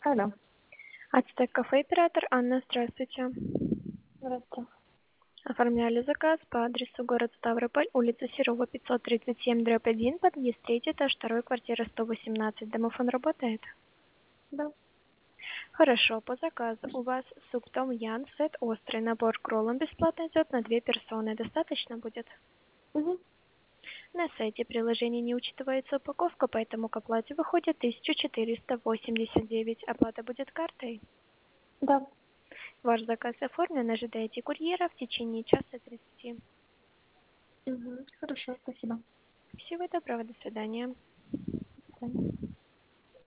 Алло, Ацтек кафе оператор Анна, здравствуйте. здравствуйте. Оформляли заказ по адресу город Ставрополь, улица Серова, 537/1, подъезд 3, этаж 2, квартира 118. Домофон работает? Да. Хорошо, по заказу у вас суп том ян, сет острый, набор к роллам бесплатно идет на 2 персоны. Достаточно будет? Мгм. На сайте приложения не учитывается упаковка, поэтому к оплате выходит 1489. Оплата будет картой. Да. Ваш заказ оформлен, ожидайте курьера в течение часа 30. Мгм. Хорошо, спасибо. Всего доброго, до свидания. До свидания.